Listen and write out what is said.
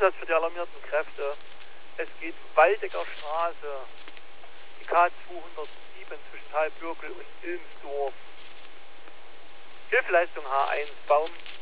Einsatz für die alarmierten Kräfte. Es geht Waldecker Straße, die K207 zwischen Talbürgel und Ilmsdorf. Hilfeleistung H1, Baum